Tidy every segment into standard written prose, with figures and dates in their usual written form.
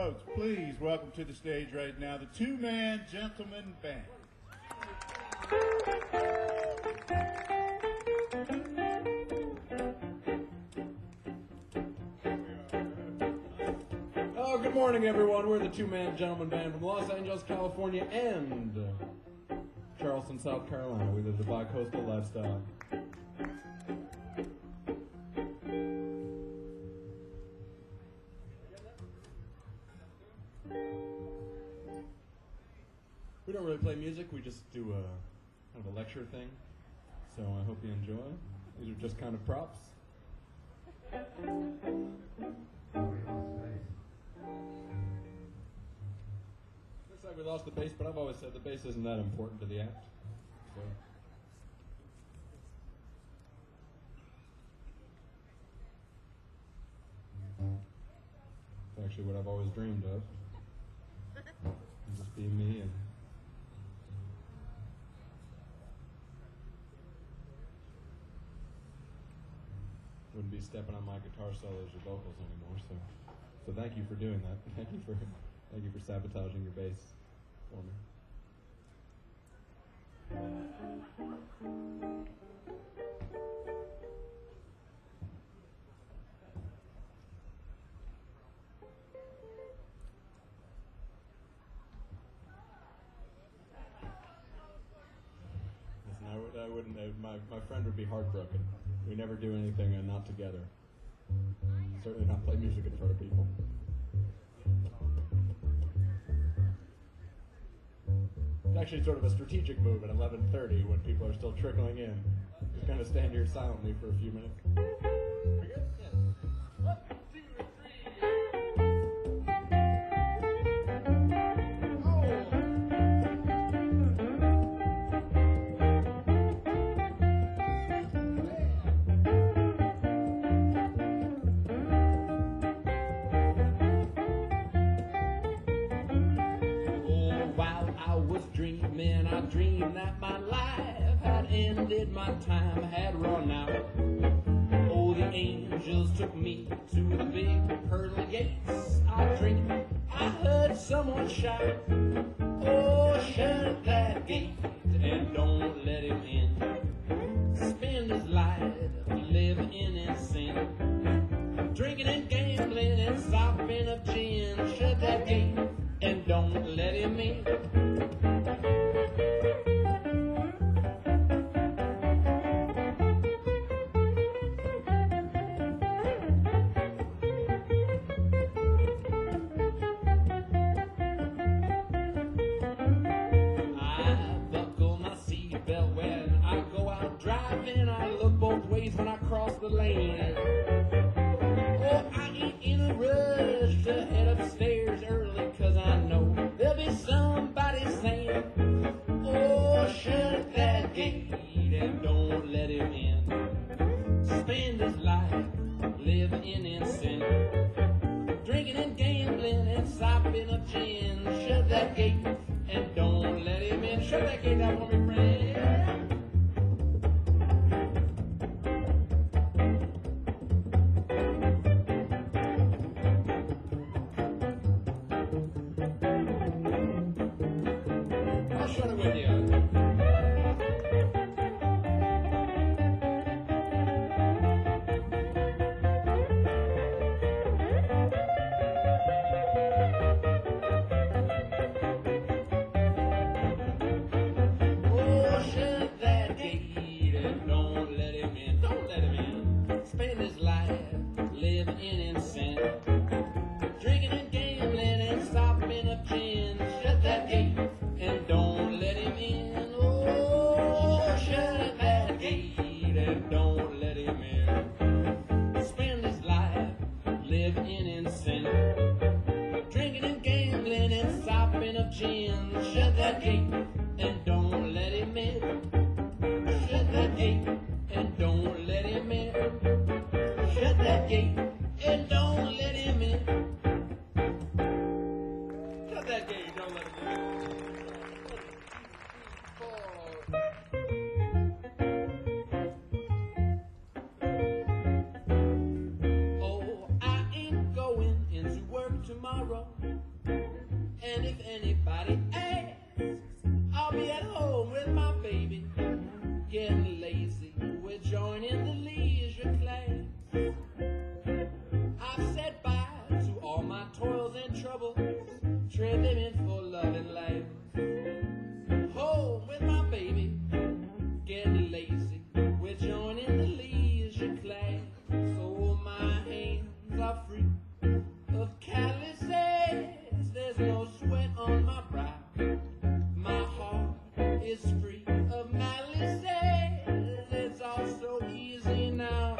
Folks, please welcome to the stage right now the Two-Man Gentleman Band. Oh, good morning, everyone. We're the Two-Man Gentleman Band from Los Angeles, California, and Charleston, South Carolina. We live the bi-coastal lifestyle. We don't really play music, we just do a kind of a lecture thing. So I hope you enjoy. These are just kind of props. Looks like we lost the bass, but I've always said the bass isn't that important to the act. So. It's actually what I've always dreamed of. Just be me and wouldn't be stepping on my guitar solos or vocals anymore. So thank you for doing that. Thank you for sabotaging your bass for me. Listen, I wouldn't. My friend would be heartbroken. We never do anything not together. Certainly not play music in front of people. It's actually sort of a strategic move at 11:30 when people are still trickling in. Just kind of stand here silently for a few minutes. We good? Yeah. 1, 2, 3. I dreamed that my life had ended, my time had run out. Oh, the angels took me to the big pearly gates. I dreamed I heard someone shout, oh, shut that gate and don't let him in. Spend his life living in sin, drinking and gambling and sopping up gin. Shut that gate and don't let him in. When I cross the lane, oh, I ain't in a rush to head upstairs early, 'cause I know there'll be somebody saying, oh, shut that gate and don't let him in. Spend his life living in sin, drinking and gambling and sopping up gin. Shut that gate and don't let him in. Shut that gate down for me, friend. tomorrow. And if anybody asks, I'll be at home with my baby, getting lazy. We're joining the leisure class. I've said bye to all my toils and troubles, trade them in for love and life. Home with my baby, getting lazy. We're joining the leisure class. So my hands are free of calluses. There's no sweat on my brow. My heart is free of malices. It's all so easy now.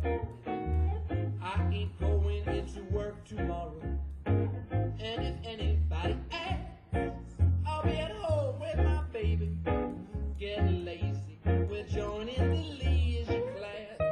I ain't going into work tomorrow. And if anybody asks, I'll be at home with my baby, getting lazy. We're joining the leisure class.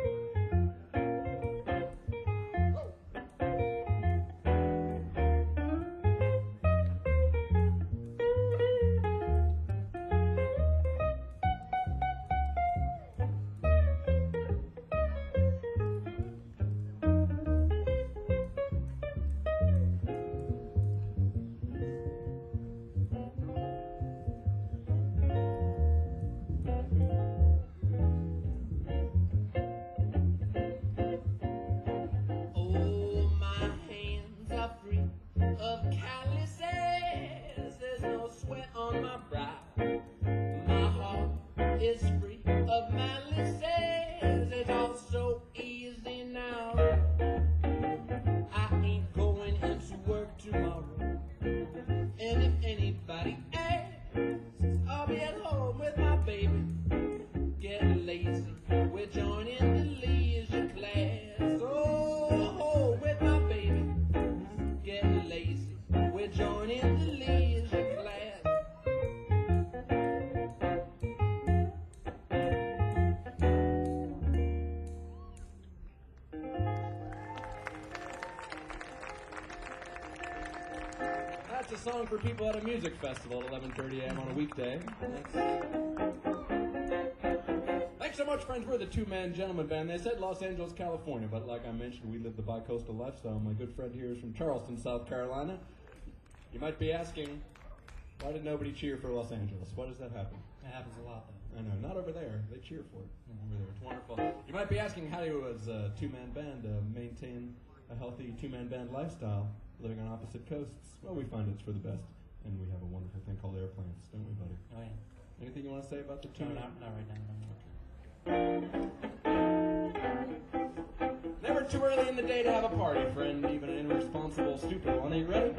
Oh, my hands are free of calluses. There's no sweat on my brow. My heart is free of malices. It's all so easy now. I ain't going into work tomorrow. And if anybody asks, I'll be at home with my baby, getting lazy. We're joining the leisure class. Oh, with my baby, getting lazy. We're joining the leisure class. That's a song for people at a music festival at 11:30 a.m. on a weekday. Thanks so much, friends. We're the Two-Man Gentleman Band. They said Los Angeles, California, but like I mentioned, we live the bi-coastal lifestyle. My good friend here is from Charleston, South Carolina. You might be asking, why did nobody cheer for Los Angeles? Why does that happen? It happens a lot, though. I know, not over there. They cheer for it. Over there, it's wonderful. You might be asking how you, as a two-man band, maintain a healthy two-man band lifestyle, living on opposite coasts. Well, we find it's for the best, and we have a wonderful thing called airplanes, don't we, buddy? Oh, yeah. Anything you want to say about the No, two-man? not right now. Never too early in the day to have a party, friend. Even an irresponsible, stupid one. Are you ready?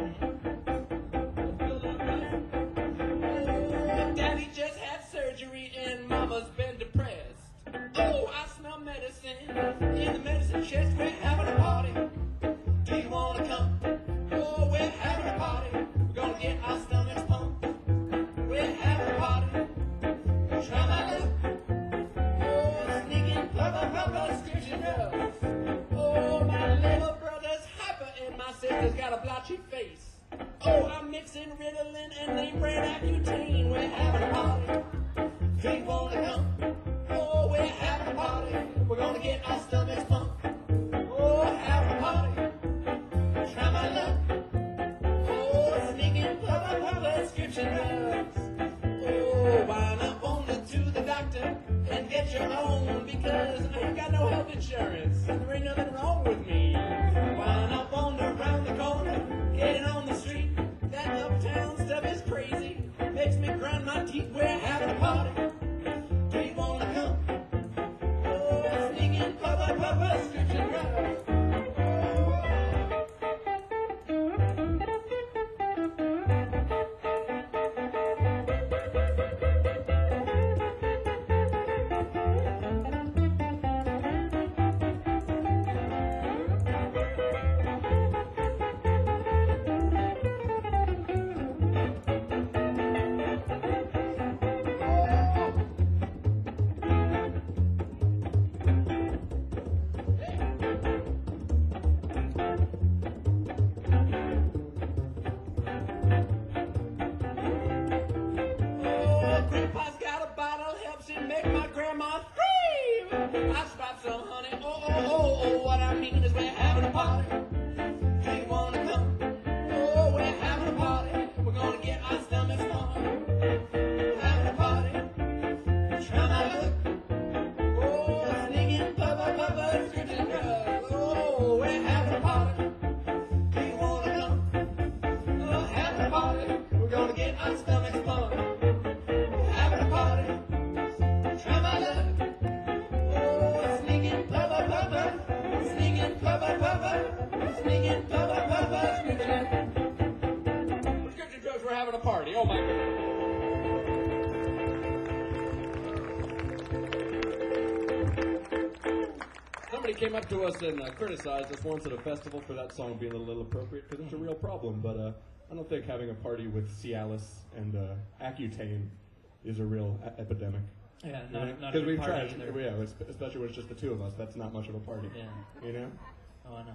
Daddy just had surgery and Mama's been depressed. Oh, I smell medicine in the medicine chest. We're having a party. Do you want to come? Oh, we're having a party. We're gonna get our stomachs pumped. We're having a party. Try my luck. Scripture knows. Oh, my little brother's hyper and my sister's got a blotchy face. Oh, I'm mixing Ritalin and name brand Accutane. We're having a party. Do you want to come? Oh, we're having a party. We're gonna get our stomachs pumped. Oh, having a party. Try my luck. Oh, sneaking papa scripture knows. Oh, why not wander to the doctor and get your own, because I ain't got no health insurance and there ain't nothing wrong with me. Why not wander around the corner, getting on the street? That uptown stuff is crazy, makes me grind my teeth. We're having a party. Do you want to come? Oh, sneaking papa scripture knows. Somebody came up to us and criticized us once at a festival for that song being a little inappropriate because it's a real problem. But I don't think having a party with Cialis and Accutane is a real epidemic. Yeah, not a Because good we've party tried, either. yeah, especially when it's just the two of us. That's not much of a party. Yeah. You know? Oh, I know.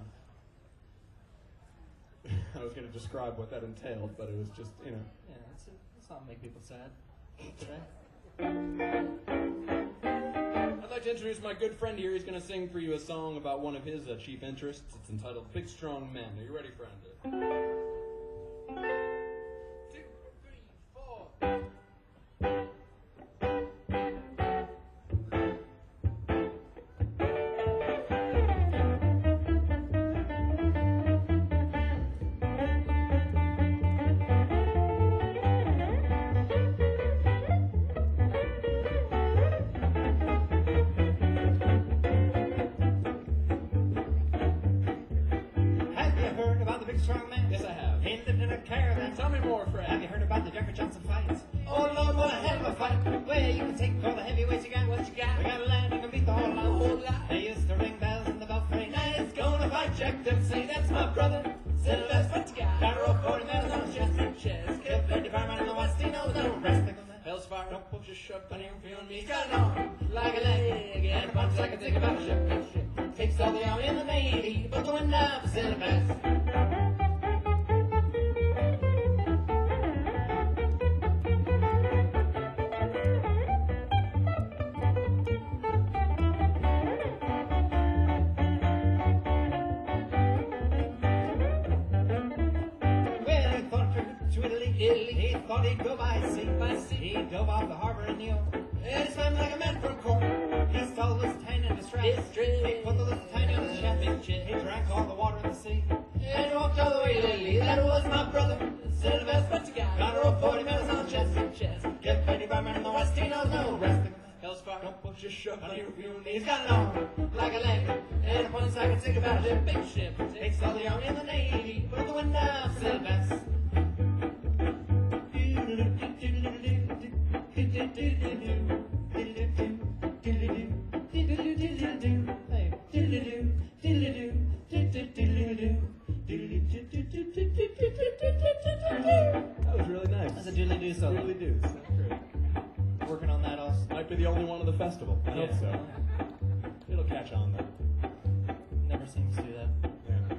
I was going to describe what that entailed, but it was just, you know. Yeah, it's not make people sad. Right? I'd like to introduce my good friend here. He's going to sing for you a song about one of his chief interests. It's entitled Big Strong Men. Are you ready, friend? 2, 3, 4. Have you heard about the big strong man? Yes, I have. He lived in a caravan. Tell me more, Have friend. you heard about the Jeffrey Johnson fights? Oh Lord, what a hell of a fight! Where you can take all the heavyweights you got. What you got? We got a land you can beat the whole The whole lot. lot. They used to ring bells in the belfry. Now it's gonna fight Jack Dempsey. That's my brother. Sylvester, what you got? Got a rope 40 medals on his chest. Killed 50 firemen in the West. He knows no resting on that. Hell's fire, don't push a shove, honey, I'm feeling me. He's got an arm like a leg and a punch like a think about a ship. Takes all the army in the Navy, but the wind up is in the best. Well, he thought to Italy. He thought he'd go by sea. He dove off the harbor in New York. And he swam like a man from Cork. He stole the Lusitania in distress. He put the Lusitania on his chest. He drank all the water in the sea. And he walked all the way to Italy. That was my brother. Sylvester, what you got? Got a rope 40 medals on his chest. Get 55 men in the West. He knows no rest. Hell's fire, don't push a shove, honey, I'm feeling me. He's got an arm like a leg and a punch like a think about a Big ship. Takes all the army in the Navy, put the wind down, Sylvester. That was really nice. That's a doodly-doo solo. Really do. Sounds great. Working on that also. Might be the only one of the festival. I hope Yeah. so. It'll catch on though. Never seems to do that. Yeah.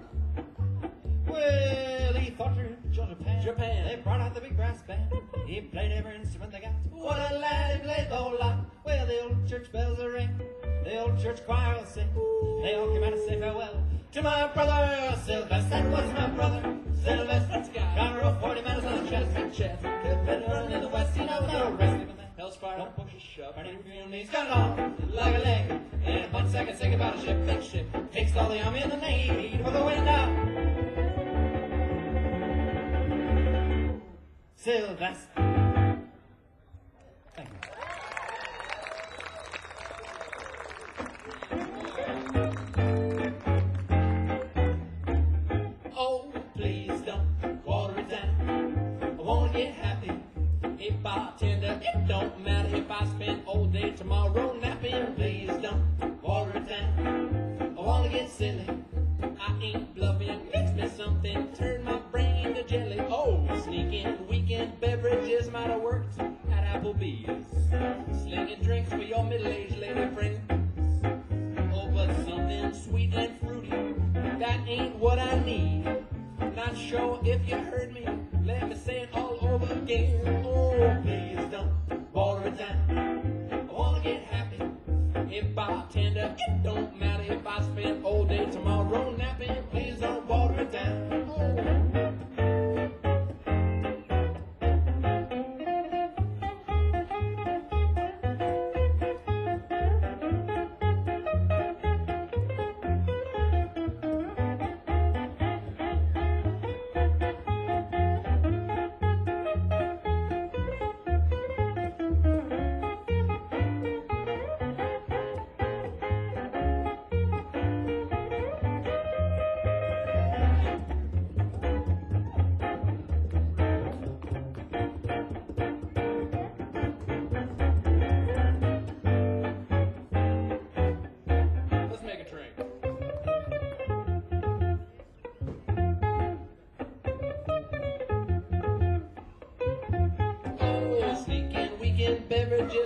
Well, he fought through Japan. Japan. They brought out the big brass band. He played every instrument they got. What a lad, he played the whole lot. Well, the old church bells will ring. The old church choir will sing. They all came out to say farewell to my brother Sylvester. That was my brother Sylvester. Let's go. Got a rope 40 medals on his chest. Good veteran in the West. He knows no rest. Hell's fire, don't push a shove, honey, I'm feeling me. He's got an arm like a leg and a punch like a think about a ship. Big ship. Takes all the army in the Navy for the wind out. Sylvester. Thank you. Oh, please don't water it down. I wanna get happy. Hey, bartender, it don't matter if I spend all day tomorrow napping. Please don't water it down. I wanna get silly. I ain't bluffing. Mix me something, turn my brain to jelly. Oh, sneaking weekend beverages might have worked at Applebee's. Slinging drinks for your middle-aged lady friends. Oh, but something sweet and fruity, that ain't what I need. Not sure if you heard me, let me say it all over again. Oh, please don't water it down. I wanna get happy. Hey, bartender, it don't matter if I spend all day tomorrow napping. Please don't water it down. Oh.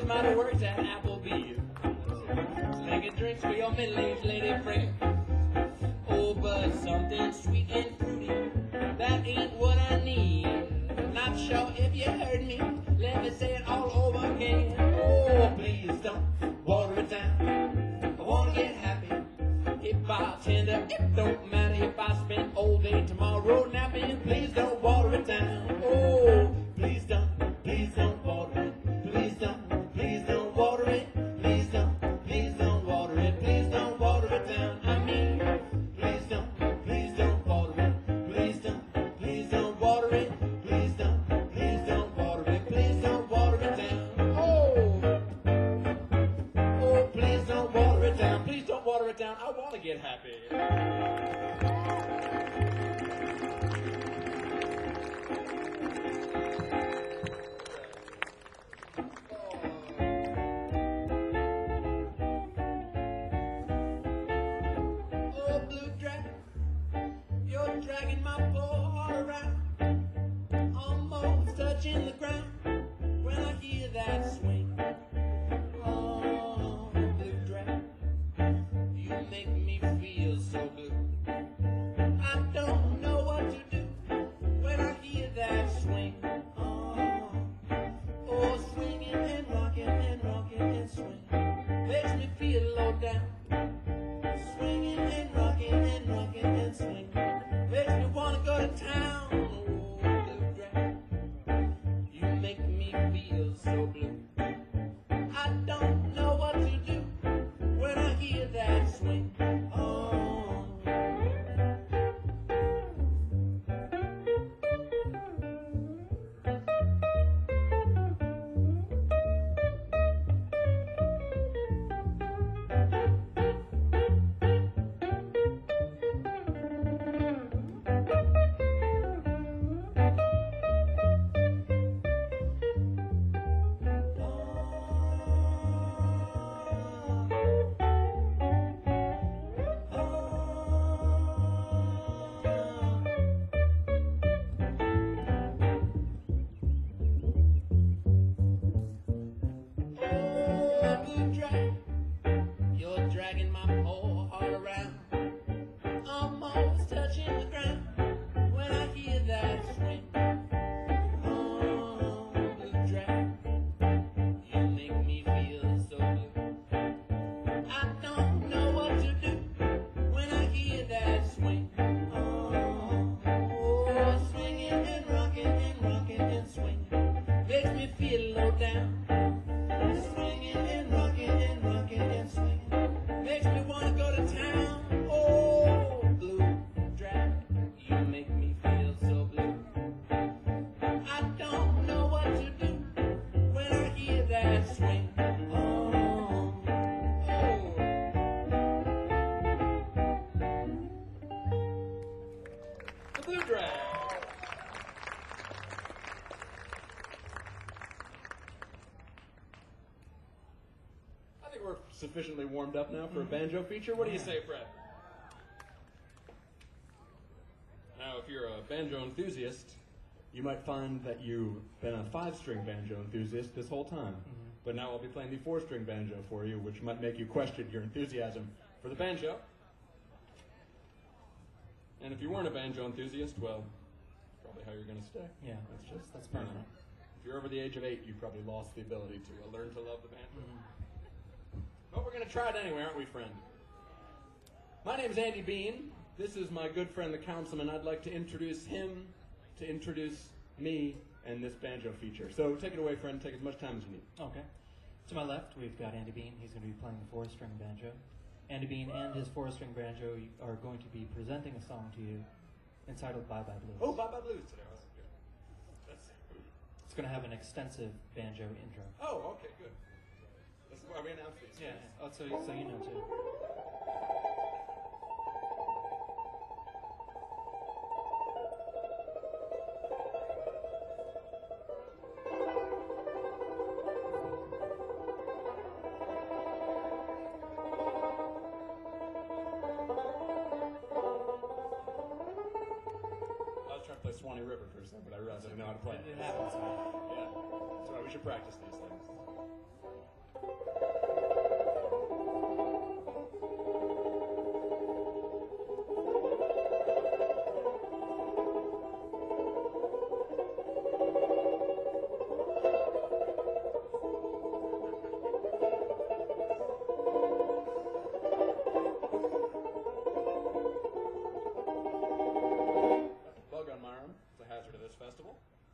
might have worked at Applebee's, making drinks for your middle-aged lady friend. Oh, but something sweet and fruity, that ain't what I need. Not sure if you heard me, let me say it all over again. Oh, please don't water it down, I wanna get happy. Hey, bartender, it don't matter if I spend all day tomorrow napping. Please don't water it down. Oh, please don't water it. Please don't water it. Please don't water it. Please don't water it down. I mean, please don't water it. Please don't water it. Please don't water it. Please don't water it down. Oh, please don't water it down. Please don't water it down. I want to get happy. Oh, blue dragon, you're dragging my poor heart around, almost touching the ground when I hear that swing. Oh, blue dragon, you make me feel so blue. I don't know what to do when I hear that swing. Oh, swinging and rocking and swinging makes me feel low down. Swinging and rocking and swinging makes me wanna go to town. Oh, blue dragon, you make me feel so blue. I don't know what to do when I hear that swing. Oh. Oh, blue dragon, you're dragging my whole heart around, almost touching the ground when I hear that swing. Oh, blue dragon, you make me feel so blue. I don't know what to do when I hear that swing. Oh, swinging and rocking and swinging makes me feel low down. Swinging and rocking and swinging makes me wanna go to town. Oh, blue dragon, you make me feel so blue. I don't know what to do when I hear that swing. Oh, oh. The blue dragon. I think we're sufficiently warmed up now for a banjo feature. What do you say, Fred? Now, if you're a banjo enthusiast, you might find that you've been a 5-string banjo enthusiast this whole time. But now I'll be playing the 4-string banjo for you, which might make you question your enthusiasm for the banjo. And if you weren't a banjo enthusiast, well, probably how you're going to stay. Yeah, that's permanent. If you're over the age of 8, you probably lost the ability to learn to love the banjo. But we're going to try it anyway, aren't we, friend? My name's Andy Bean. This is my good friend, the councilman. I'd like to introduce him to introduce me and this banjo feature. So take it away, friend. Take as much time as you need. Okay. To my left, we've got Andy Bean. He's going to be playing the 4-string banjo. Andy Bean and his 4-string banjo are going to be presenting a song to you entitled Bye Bye Blues. Oh, Bye Bye Blues today. Good. It's going to have an extensive banjo intro. Oh, okay, good. This is why we announce these things. Yeah, so you know too. Swanee River for a second, but I realized I didn't know how to play it. It happens. Yeah. That's why we should practice these things. Festival.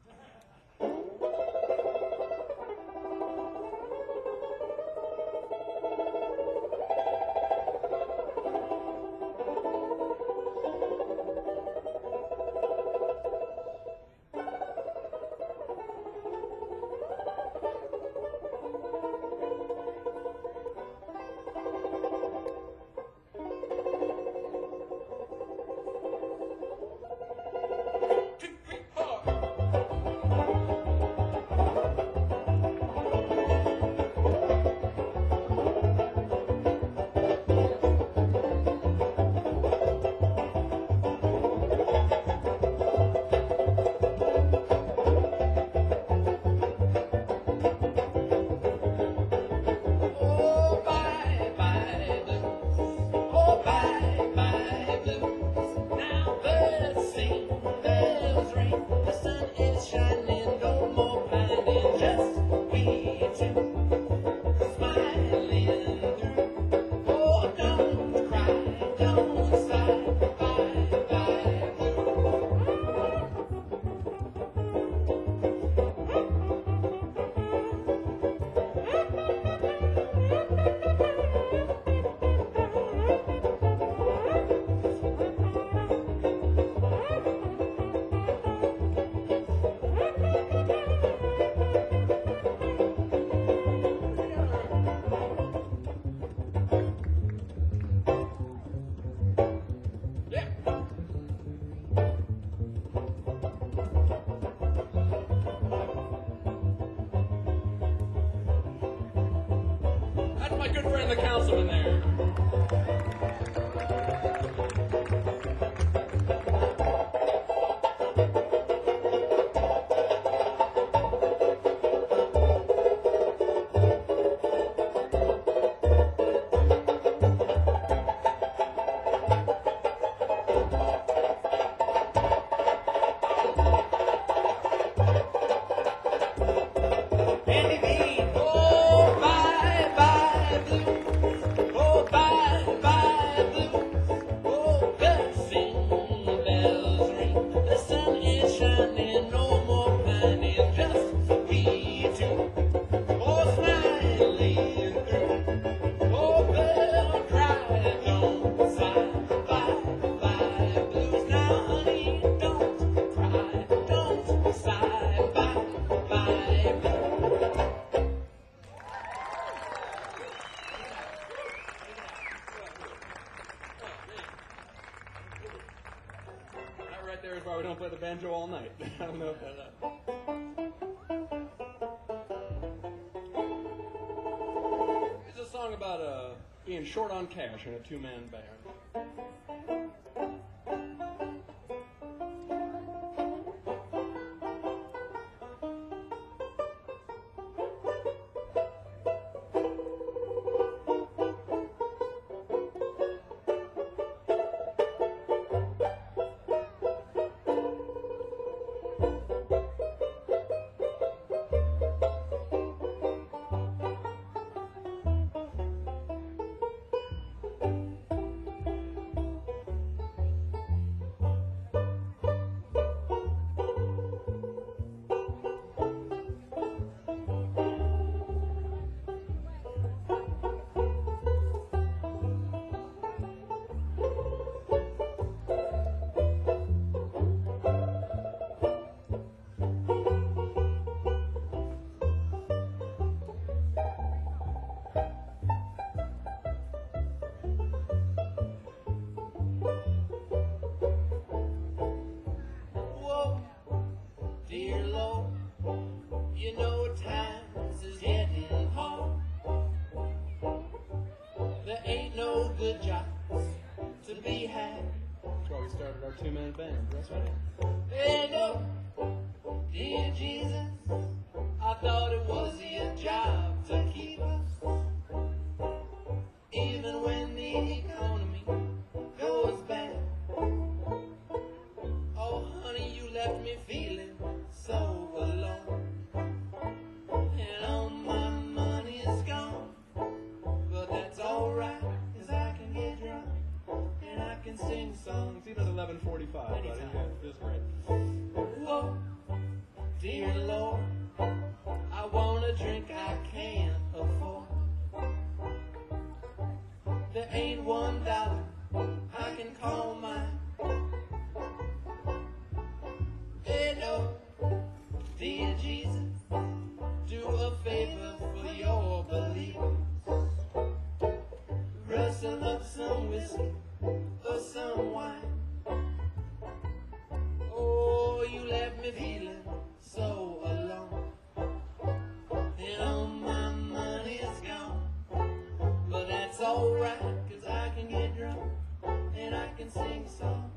That's my good friend, the councilman there. Andy Bean. Oh, bye, bye, blues. Oh, bye, bye, blues. Oh, bells bells ring. The sun is shining, no more pining, just we two. Oh, smiling through. Oh, bell cry, don't sigh. Bye, bye, blues. Now, honey, don't cry, don't sigh. Bye, bye, blues. That right there is why we don't play the banjo all night. I don't know if that. It's a song about being short on cash in a two-man band. Whoa, dear Lord, you know times is getting hard. There ain't no good jobs to be had. That's why we started our two-man band. That's right. Hey, no, dear Jesus, I thought it was your job to keep us. Even when the economy goes bad. Oh, honey, you left me feeling so alone. And all my money is gone. But that's alright, 'cause I can get drunk. And I can sing songs. It's even 11:45. Anytime. But it's great. Whoa, me know. Dear Jesus, do a favor for your believers. Rustle up some whiskey or some wine. Oh, you left me feeling so alone. And all my money is gone. But that's alright, 'cause I can get drunk and I can sing songs.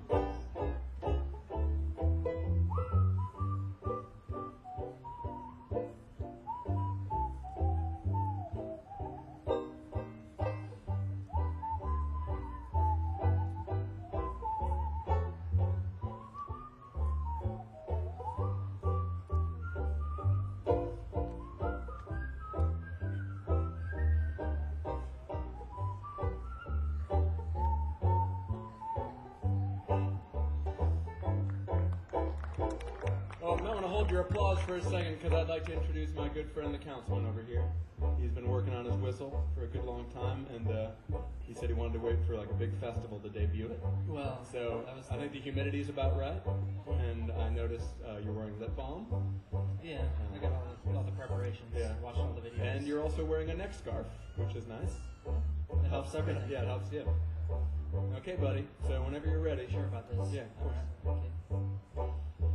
Oh, I'm going to hold your applause for a second because I'd like to introduce my good friend, the councilman over here. He's been working on his whistle for a good long time, and he said he wanted to wait for like a big festival to debut it. Well, So I think the humidity's about right, and I noticed you're wearing lip balm, yeah, I got all the preparations. Yeah. Watched all the videos. and you're also wearing a neck scarf, which is nice. It helps everything. Yeah, it helps you. Okay, buddy. So whenever you're ready. Sure about this? Yeah, of course. All right. Okay.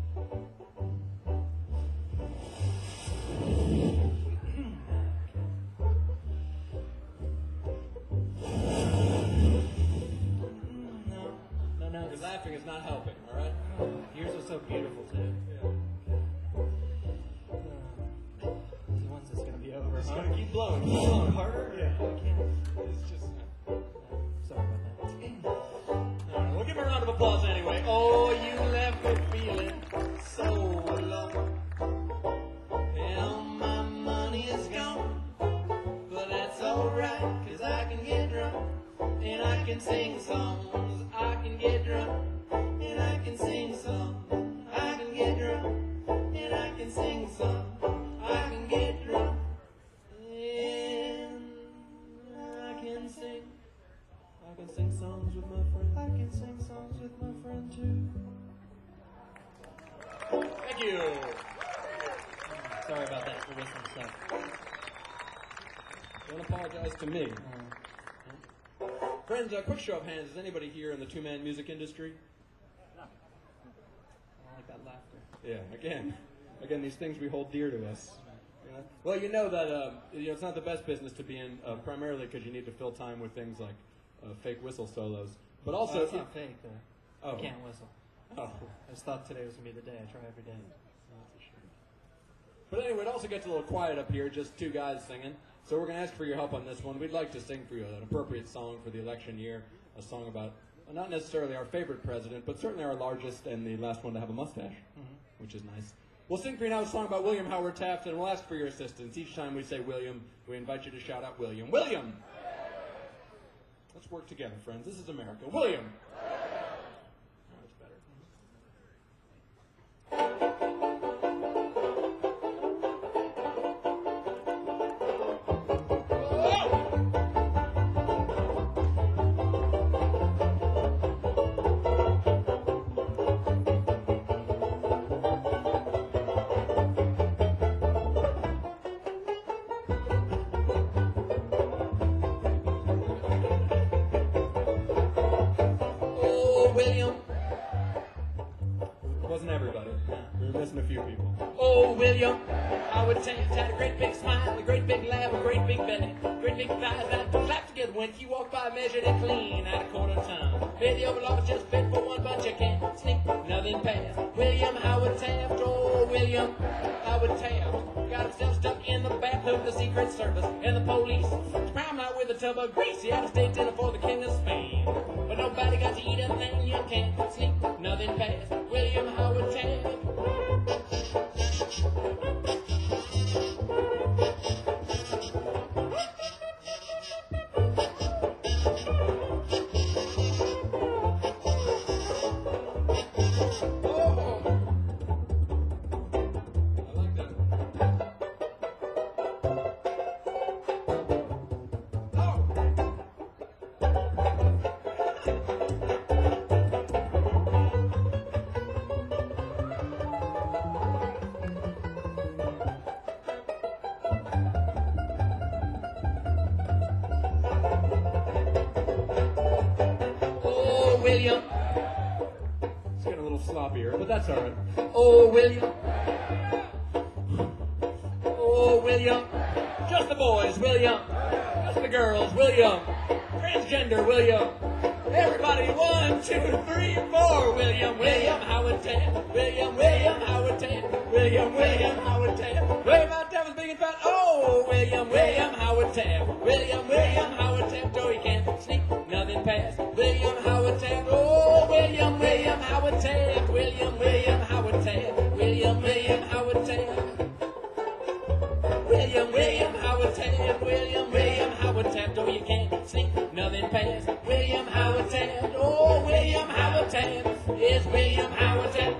No. Your laughing is not helping, all right? Yours was so beautiful too. When's this gonna be over? Just huh? gotta keep blowing. Keep blowing. Harder? Yeah. I can't. It's just. Sorry about that. All right, we'll give him a round of applause anyway. Oh, you left me feeling so alone. And all my money is gone. But that's alright, 'cause I can get drunk. And I can sing songs. I can get drunk. And I can sing songs. I can get drunk. And I can sing songs. I can get drunk. And I can sing. I can sing songs with my friend. I can sing songs with my friend too. Thank you. Sorry about that for whistling stuff. Don't apologize to me. Friends, a quick show of hands. Is anybody here in the two-man music industry? I don't like that laughter. Yeah, again, these things we hold dear to us. You know? Well, you know that it's not the best business to be in, primarily because you need to fill time with things like fake whistle solos, but also it's not fake though. Oh. I can't whistle. Oh. I just thought today was gonna be the day. I try every day. But anyway, it also gets a little quiet up here, just two guys singing. So we're going to ask for your help on this one. We'd like to sing for you an appropriate song for the election year, a song about not necessarily our favorite president, but certainly our largest and the last one to have a mustache, which is nice. We'll sing for you now a song about William Howard Taft, and we'll ask for your assistance. Each time we say William, we invite you to shout out William. William! Let's work together, friends. This is America. William! That's better. William. It wasn't everybody. We were missing a few people. Oh, William, I would tell you, had a great big smile, a great big laugh, a great big belly, great big thighs that clap together when he walked by, measured it clean at a quarter ton. Bid the overlaw was just fit for one, but you can't sneak nothing past. William Howard Taft, oh, William Howard Taft, got himself stuck in the bathtub of the Secret Service and the police. Sprang out with a tub of grease, he had a steak dinner for the King of Spain. But nobody got to eat a thing, you can't sneak nothing past. William Howard Taft. William. It's getting a little sloppier, but that's all right. Oh, William. Oh, William. Just the boys, William. Just the girls, William. Transgender, William. Everybody, 1, 2, 3, 4. William, William, Howard Taft. William, William, Howard Taft. William, William, Howard Taft. William Howard Taft is big and fat. Oh, William, William, Howard Taft. William, William, Howard Taft. Oh, he can't sneak nothing past. William Howard Taft. Oh, William, William, Howard Taft. William, William, Howard Taft. William, William, Howard Taft. William, William, Howard Taft. William, William, Howard Taft. Oh, you can't sneak nothing past. William Howard Taft. Oh, William Howard Taft is William Howard Taft.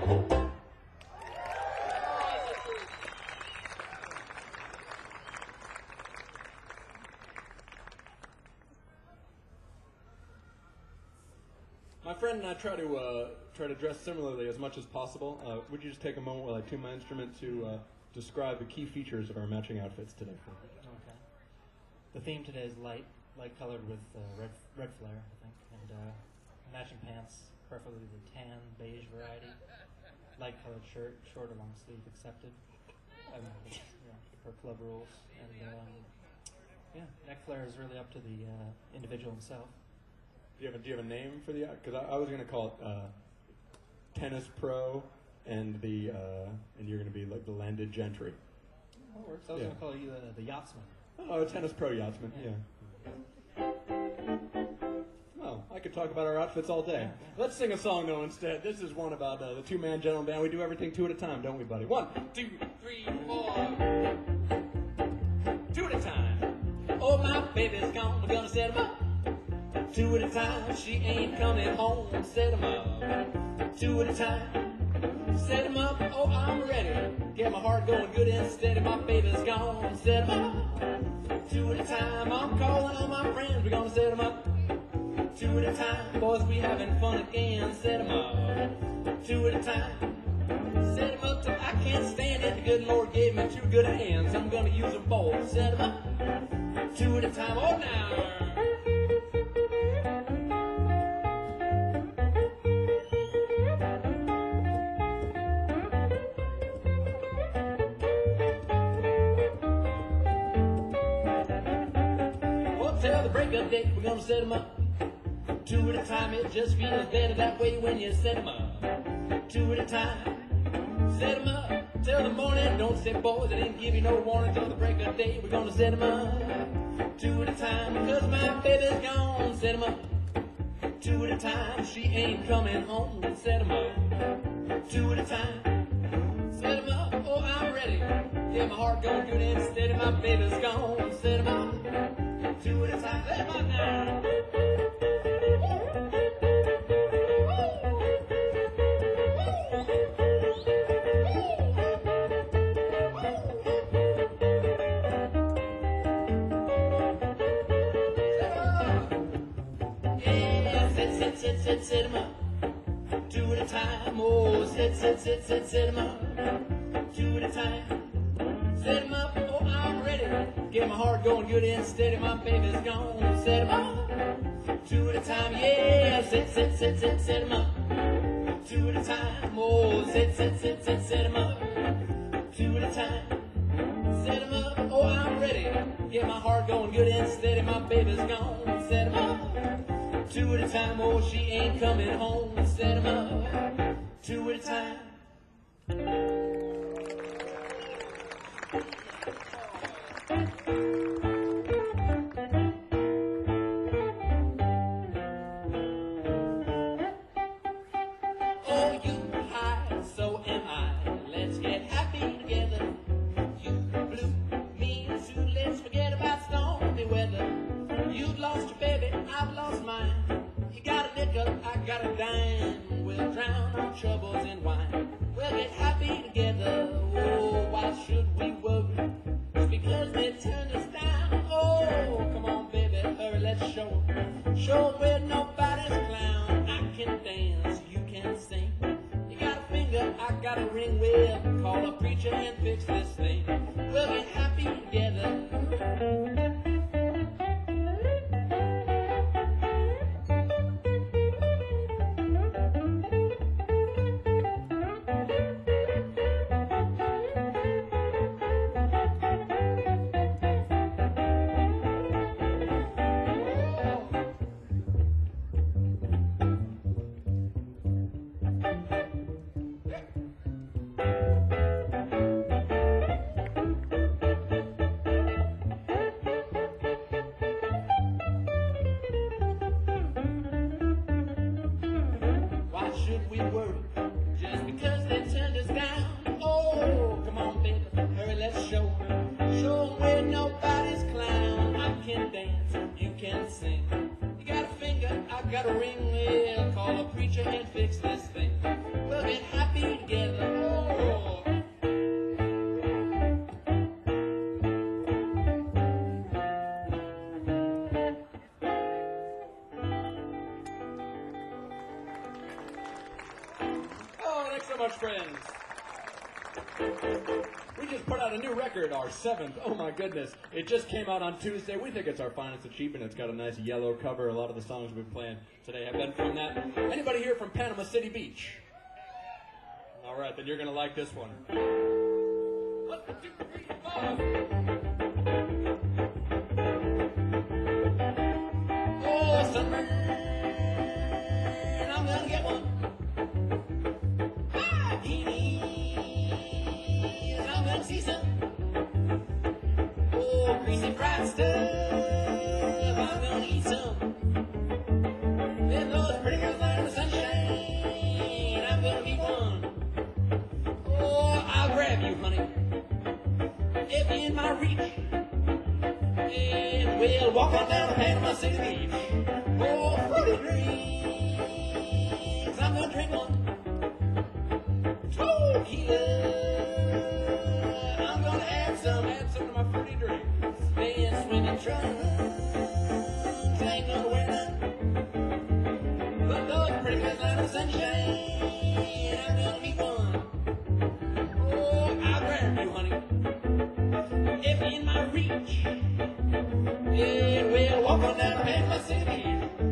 My friend and I try to dress similarly as much as possible. Would you just take a moment while I tune my instrument to describe the key features of our matching outfits today? Okay. The theme today is light colored with red flare, I think, and matching pants, preferably the tan beige variety. Light colored shirt, short or long sleeve accepted. Per club rules, and neck flare is really up to the individual himself. Do you have a name for the? Because I was going to call it Tennis Pro, and you're going to be like the Landed Gentry. That works. I was going to call you the Yachtsman. Oh, Tennis Pro Yachtsman. Yeah. Well, I could talk about our outfits all day. Let's sing a song though instead. This is one about the two-man gentleman band. We do everything two at a time, don't we, buddy? 1, 2, 3, 4. 2 at a time. Oh, my baby's gone. We're gonna set 'em up. 2 at a time. She ain't coming home. Set 'em up. 2 at a time. Set 'em up. Oh, I'm ready. Get my heart going good and steady. My baby's gone. Set 'em up. 2 at a time. I'm calling all my friends. We're gonna set 'em up. 2 at a time. Boys, we having fun again. Set 'em up. 2 at a time. Set 'em up till I can't stand it. The good Lord gave me 2 good hands. I'm gonna use them both. Set 'em up. 2 at a time. Oh, now. Till the break of day, we're gonna set 'em up. 2 at a time, it just feels better that way when you set 'em up. 2 at a time, set 'em up till the morning. Don't say, boys, I didn't give you no warning. Till the break of day, we're gonna set 'em up. 2 at a time, because my baby's gone. Set 'em up. 2 at a time, she ain't coming home. Set 'em up. 2 at a time, set 'em up. Oh, I'm ready. Get my heart going good and steady. My baby's gone. Set 'em up. 2 at a time. Let 'em up now. Set 'em up. 2 at a time. Oh, set 'em up. 2 at a time. Set 'em up. Oh, I'm ready. Get my heart going good and steady. My baby's gone. Set 'em up. 2 at a time. Yeah, set 'em up. 2 at a time. Oh, set 'em up. 2 at a time. Set 'em up. Oh, I'm ready. Get my heart going good and steady. My baby's gone. Set 'em up. 2 at a time. Oh, she ain't coming home. Set 'em up. 2 at a time. Oh, you high, so am I. Let's get happy together. You blue, me too. Let's forget about stormy weather. You've lost your baby, I've lost mine. You got a nickel, I got a dime. We'll drown our troubles in wine. We'll get happy together. Oh, why should we worry? Just because they turn us down. Oh, come on, baby, hurry, let's show 'em. Show 'em we're nobody's clown. I can dance, you can sing. You got a finger, I got a ring. We'll call a preacher and fix this thing. We'll get happy together. got a ring, we'll call a preacher and fix this thing. We'll get happy together. Oh. Oh, thanks so much, friends. We just put out a new record, our 7th. Oh my goodness. It just came out on Tuesday. We think it's our finest achievement. It's got a nice yellow cover. A lot of the songs we've been playing today have been from that. Anybody here from Panama City Beach? All right, then you're going to like this one. 1, 2, 3, 4. Oh, summer, I'm gonna get one. Bikinis, I'm gonna see some. Oh, greasy fried stuff, I'm gonna eat some. Then those pretty girls out in the sunshine, I'm gonna be one. Oh, I'll grab you, honey, if you're in my reach. And we'll walk on down to Panama City Beach. Oh, fruity drinks, I'm gonna drink one. Tequila, I'm gonna add some to my fruity drinks. Then swinging trunks, ain't gonna wear none. But those pretty girls out in the sunshine, I'm gonna be one. Oh, I'll grab you, honey, if you're in my reach. Yeah, we'll walk on down to Panama City Beach.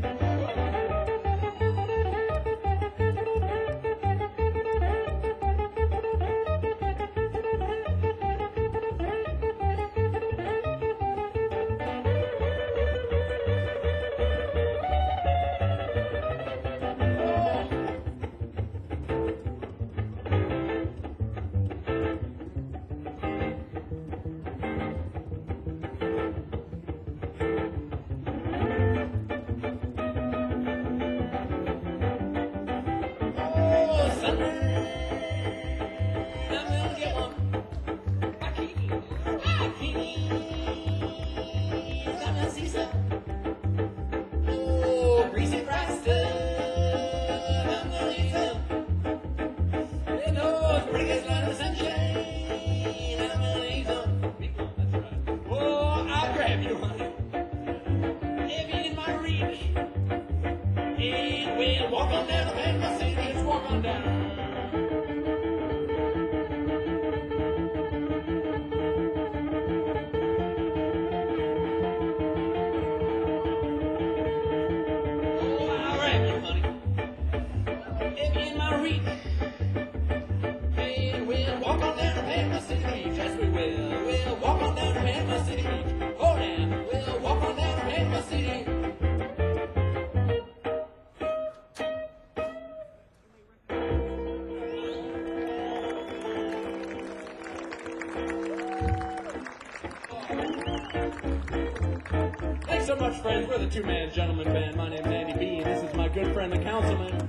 Thanks so much, friends. We're the Two-Man Gentleman Band. My name's Andy B, and this is my good friend, the Councilman.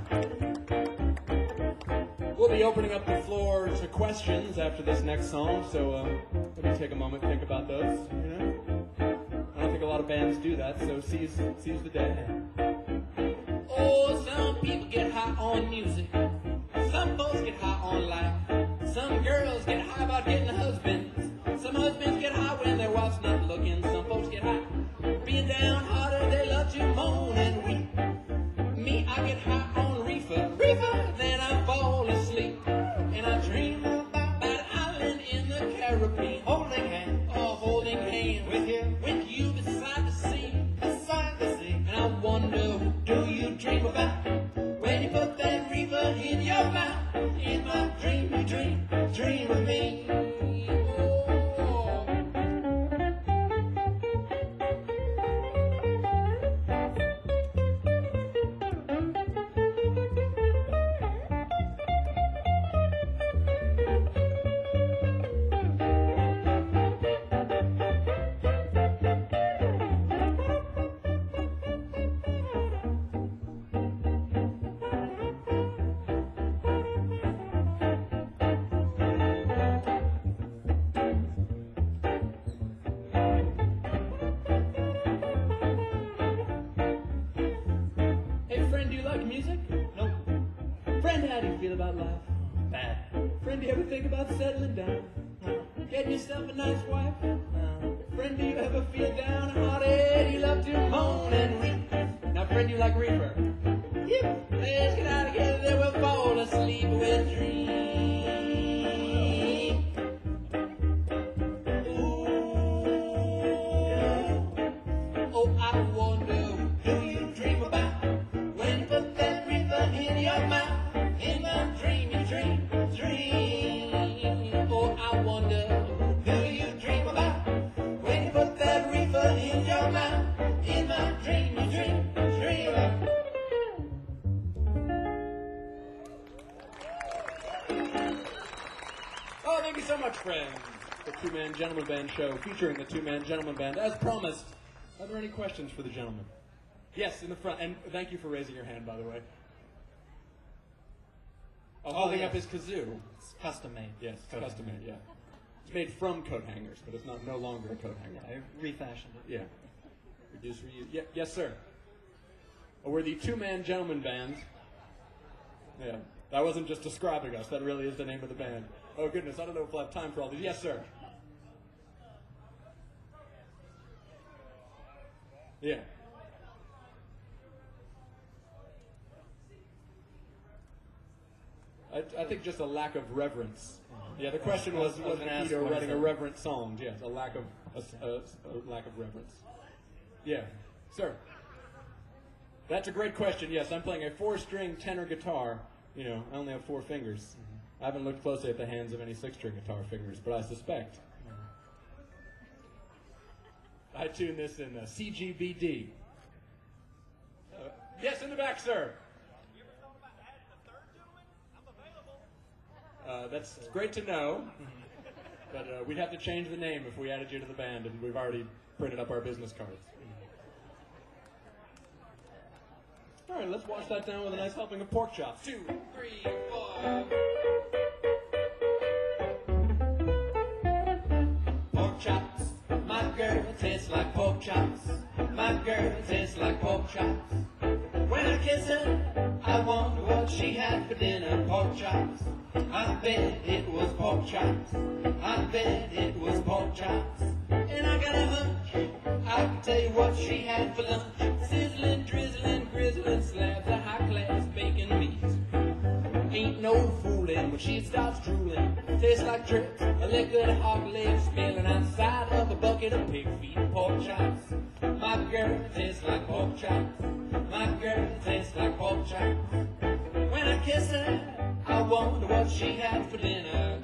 We'll be opening up the floor to questions after this next song, so maybe take a moment to think about those. You know, I don't think a lot of bands do that, so seize the day. Oh, some people get high on music. Some folks get high on life. Some girls get high about getting husbands. Some husbands get high when their wife's not looking. Some folks get high being downhearted. They love to moan and weep. Me, I get high on reefer. Then I fall asleep. And I dream about that island in the Caribbean. Holding hand with you beside the sea. And I wonder, who do you dream about when you put that reefer in your mouth? In my dream, you dream of me. do you ever think about settling down? Getting yourself a nice wife? Friend, do you ever feel downhearted? You love to moan and weep. Now, friend, you like reefer? Yep. Let's get out together, then we'll fall asleep with dreams. Oh, I wonder, do you dream about when you put that reefer in your mouth? In my dream, you dream. Oh, I wonder, do you dream about when you put that reefer in your mouth? In my dream, you dream. Oh, thank you so much, friends. The Two-Man Gentleman Band show featuring the Two-Man Gentleman Band. As promised, are there any questions for the gentleman? Yes, in the front. And thank you for raising your hand, by the way. Holding yes. up his kazoo. It's custom made. Yes, custom made, yeah. It's made from coat hangers, but it's not no longer a coat hanger. I refashioned it. Yeah. Reduce, reuse. Yeah, yes, sir. Oh, we're the Two-Man Gentleman Band. Yeah. That wasn't just describing us. That really is the name of the band. Oh, goodness. I don't know if we'll have time for all these. Yes, sir. Yeah. I think just a lack of reverence. Yeah, the question was the key to writing irreverent songs. Yes, a lack of lack of reverence. Yeah, sir. That's a great question. Yes, I'm playing a 4-string tenor guitar. You know, I only have 4 fingers. I haven't looked closely at the hands of any 6-string guitar fingers, but I suspect. I tune this in CGBD. Yes, in the back, sir. That's great to know, but we'd have to change the name if we added you to the band, and we've already printed up our business cards. All right, let's wash that down with a nice helping of pork chops. 2, 3, 4. Pork chops, my girl tastes like pork chops. My girl tastes like pork chops. When I kiss her, I wonder what she had for dinner. Pork chops. I bet it was pork chops. I bet it was pork chops. And I got a hunch, I can tell you what she had for lunch. Sizzling, drizzling, grizzling slabs of high-class bacon meat. Ain't no fooling when she starts drooling. Tastes like drips, a liquid hog leg smelling outside of a bucket of pig feet. Pork chops. My girl tastes like pork chops. My girl tastes like pork chops. When I kiss her, I wonder what she had for dinner.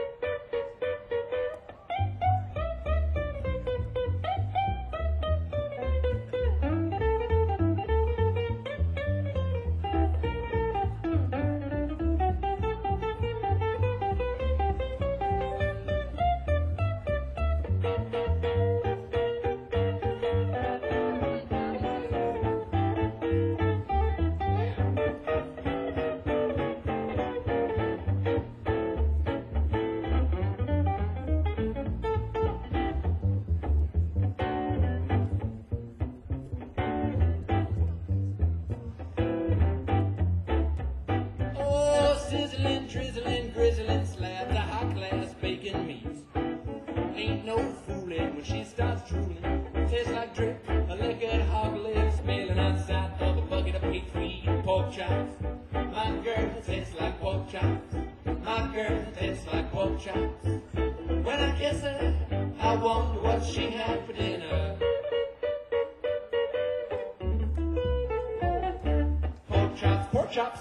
Drizzling, grizzling slabs of high-class bacon meat. Ain't no fooling when she starts drooling. Tastes like drip, a liquid hog leg smelling outside of a bucket of pig feet. Pork chops. My girl tastes like pork chops. My girl tastes like pork chops. When I kiss her, I wonder what she had for dinner. Pork chops, pork chops.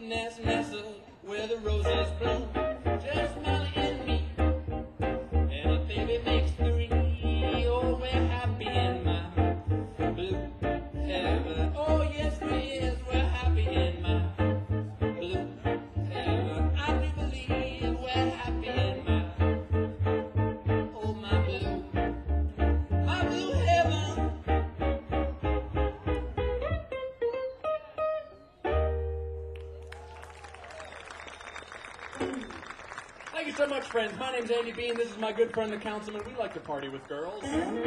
Nessa, where the roses bloom. Just Molly and me, and a baby makes three. Oh, we're happy in my blue heaven. Oh, yes, we is. We're happy in my blue heaven. I do believe we're happy in my, oh, my blue heaven. Thank you so much, friends. My name's Andy Bean. This is my good friend, the Councilman. We like to party with girls.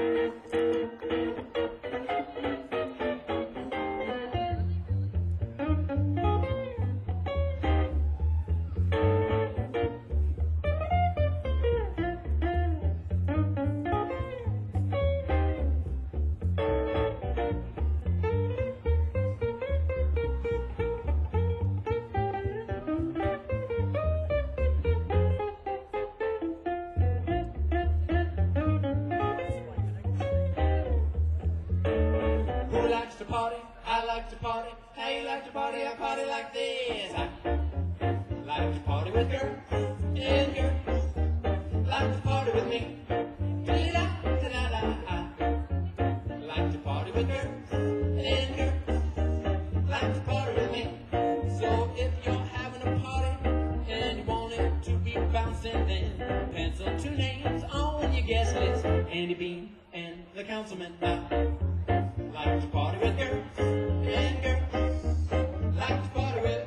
Who likes to party? I like to party. How you like to party? I party like this. I like to party with girls and girls. Like to party with me. Da-da-da-da-da. I like to party with girls and girls. Like to party with me. So if you're having a party and you want it to be bouncing, then pencil two names on your guest list: Andy Bean and the Councilman. I like to party with girls and girls. Like to party with.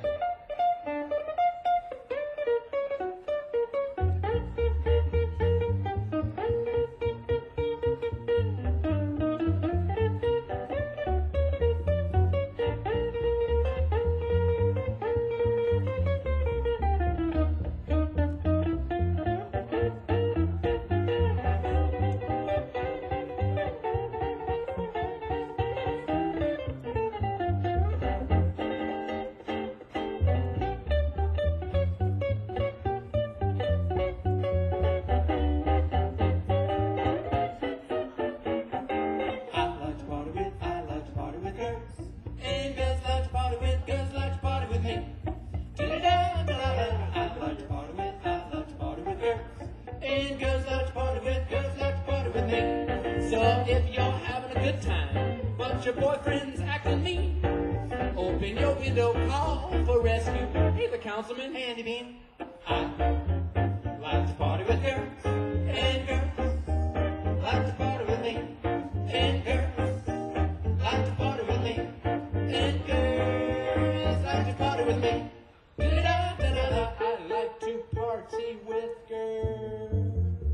I like to party with girls and girls like to party with girls like to party with me. Da-da-da-da-da. I like to party with girls and girls like to party with girls like to party with me. So if you're having a good time, but your boyfriend's acting mean, open your window, call for rescue. Hey, the Councilman, Andy Bean. I like to party with girls and girls like to party with me. And girls like to party with me. And girls like to party with me. Da-da-da-da-da. I like to party with girls.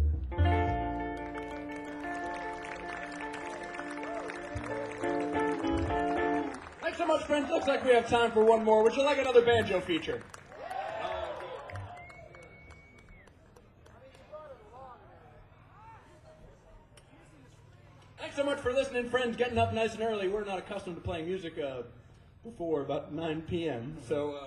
Thanks so much, friends. Looks like we have time for one more. Would you like another banjo feature? Thanks so much for listening, friends. Getting up nice and early. We're not accustomed to playing music before about 9 p.m., so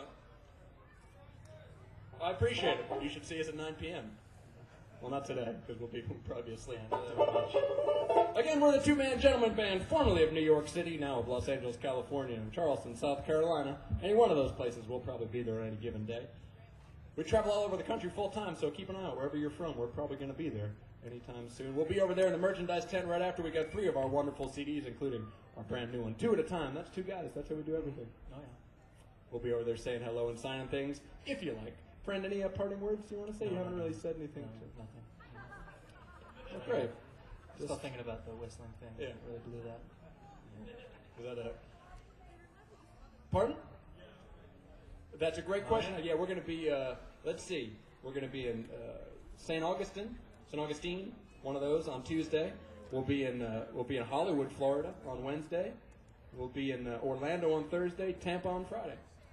I appreciate it. You should see us at 9 p.m. Well, not today, because we'll probably be asleep. Again, we're the two-man gentleman band, formerly of New York City, now of Los Angeles, California, and Charleston, South Carolina. Any one of those places, we'll probably be there on any given day. We travel all over the country full-time, so keep an eye out. Wherever you're from, we're probably going to be there anytime soon. We'll be over there in the merchandise tent right after we got 3 of our wonderful CDs, including our brand new one. 2 at a time. That's 2 guys. That's how we do everything. Oh, yeah. We'll be over there saying hello and signing things, if you like. Friend, any parting words you want to say? You haven't really said anything. No, nothing. Oh, great. Still thinking about the whistling thing. Yeah. It really blew that. Is that a... Pardon? That's a great question. Yeah, we're going to be, let's see, we're going to be in St. Augustine, one of those on Tuesday. We'll be in Hollywood, Florida on Wednesday. We'll be in Orlando on Thursday, Tampa on Friday.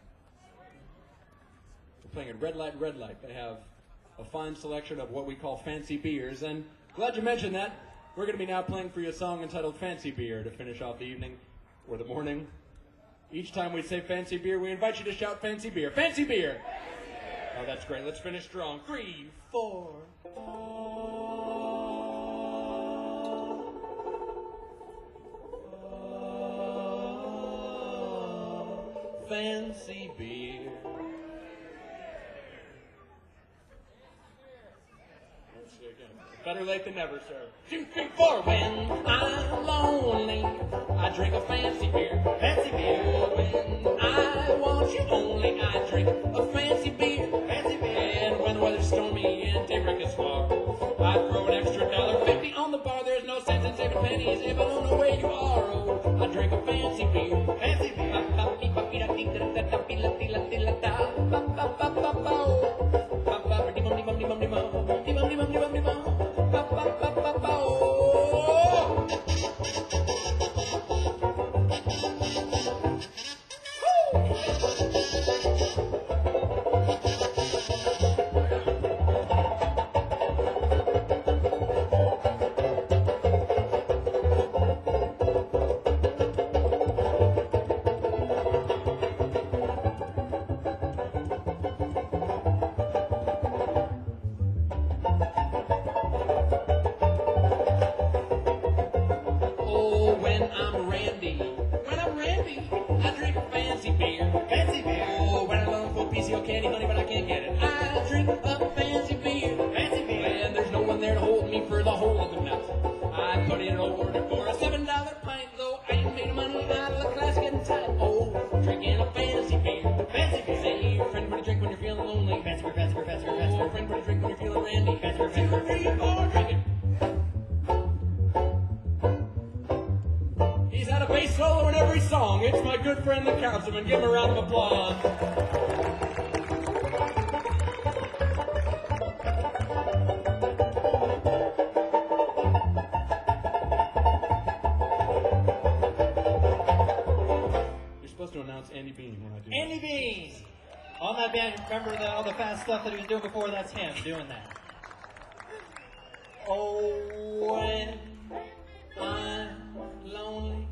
We're playing at Red Light. They have a fine selection of what we call fancy beers. And glad you mentioned that. We're going to be now playing for you a song entitled Fancy Beer to finish off the evening or the morning. Each time we say fancy beer, we invite you to shout fancy beer. Fancy beer! Oh, that's great. Let's finish strong. 3, 4. Fancy beer. Better late than never, sir. 2, 3, 4. When I'm lonely, I drink a fancy beer. Fancy beer. When I want you only, I drink a fancy beer. Fancy beer. And when the weather's stormy and daybreak is far, I throw an extra $1.50 on the bar. There's no sense in saving pennies if I don't know where you are. Oh, I drink a fancy beer. Fancy beer. Candy, honey, but I can't get it. I drink a fancy beer. Fancy beer. And there's no one there to hold me for the whole of the night. I put in an order for a $7 pint, though I ain't made money out of the class getting tight. Oh, drinking a fancy beer. Fancy beer. Say your friend for a drink when you're feeling lonely. Fancy beer. Fancy beer. Fancy beer. Fancy Oh, beer. friend for a drink when you're feeling randy. Fancy beer. Fancy beer. 2, 3, 4, drink it. He's had a bass solo in every song. It's my good friend, the Councilman. Give him a round of applause. To announce Andy Bean when I do Andy Bean. On that band, remember all the fast stuff that he was doing before? That's him doing that. Oh, when I'm lonely,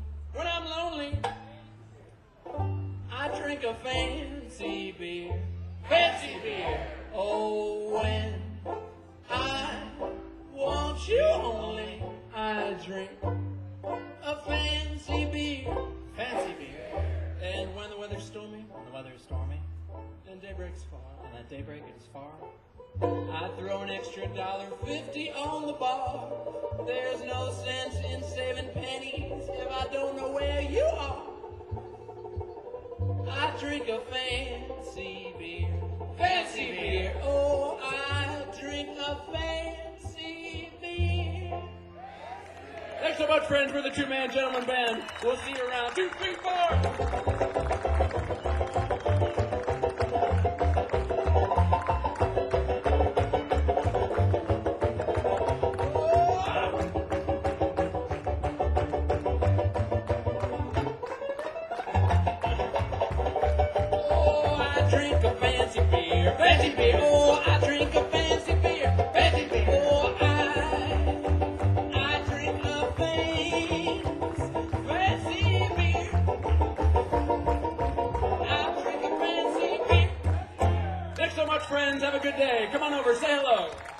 I drink a fancy beer. Fancy beer. Oh, when I want you only, I drink a fancy beer. Fancy beer. And when the weather's stormy, When the weather is stormy, and daybreak's far, and that daybreak it is far, I throw an extra $1.50 on the bar. There's no sense in saving pennies if I don't know where you are. I drink a fancy beer. Fancy beer. Oh, I drink a fancy beer. Thanks so much, friends. We're the Two-Man Gentleman Band. We'll see you around 2, 3, 4. I drink a fancy beer. Fancy beer. Oh, I drink a fancy beer. Fancy beer. Oh, I drink a fancy beer. I drink a fancy beer. Thanks so much, friends. Have a good day. Come on over. Say hello.